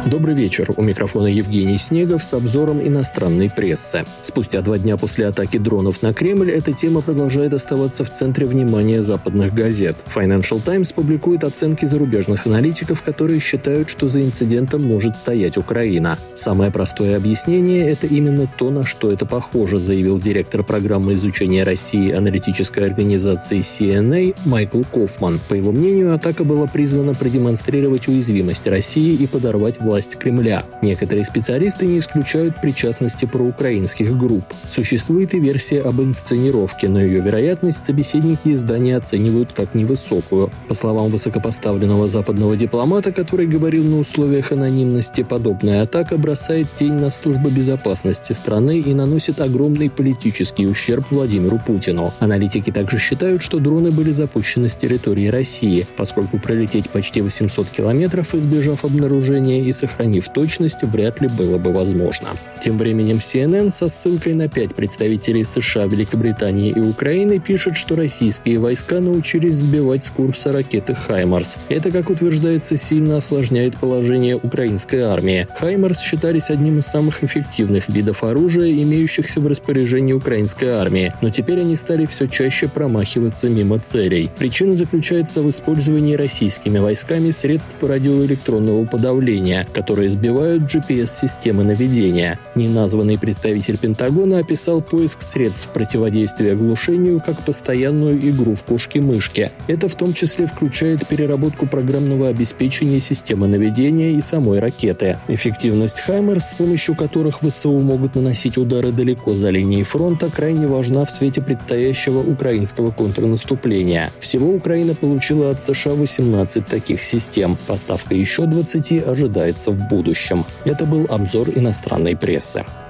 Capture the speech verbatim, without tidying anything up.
Добрый вечер. У микрофона Евгений Снегов с обзором иностранной прессы. Спустя два дня после атаки дронов на Кремль эта тема продолжает оставаться в центре внимания западных газет. Financial Times публикует оценки зарубежных аналитиков, которые считают, что за инцидентом может стоять Украина. Самое простое объяснение – это именно то, на что это похоже, заявил директор программы изучения России аналитической организации си эн эй Майкл Кофман. По его мнению, атака была призвана продемонстрировать уязвимость России и подорвать власть Кремля. Некоторые специалисты не исключают причастности проукраинских групп. Существует и версия об инсценировке, но ее вероятность собеседники издания оценивают как невысокую. По словам высокопоставленного западного дипломата, который говорил на условиях анонимности, подобная атака бросает тень на службу безопасности страны и наносит огромный политический ущерб Владимиру Путину. Аналитики также считают, что дроны были запущены с территории России, поскольку пролететь почти восемьсот километров, избежав обнаружения и сохранив точность, вряд ли было бы возможно. Тем временем си эн эн со ссылкой на пять представителей США, Великобритании и Украины пишет, что российские войска научились сбивать с курса ракеты «Хаймарс». Это, как утверждается, сильно осложняет положение украинской армии. «Хаймарс» считались одним из самых эффективных видов оружия, имеющихся в распоряжении украинской армии, но теперь они стали все чаще промахиваться мимо целей. Причина заключается в использовании российскими войсками средств радиоэлектронного подавления, которые сбивают джи пи эс-системы наведения. Неназванный представитель Пентагона описал поиск средств противодействия глушению как постоянную игру в кошки-мышки. Это в том числе включает переработку программного обеспечения системы наведения и самой ракеты. Эффективность «Хаймарс», с помощью которых вэ эс у могут наносить удары далеко за линией фронта, крайне важна в свете предстоящего украинского контрнаступления. Всего Украина получила от США восемнадцать таких систем. Поставка еще двадцати ожидается в будущем. Это был обзор иностранной прессы.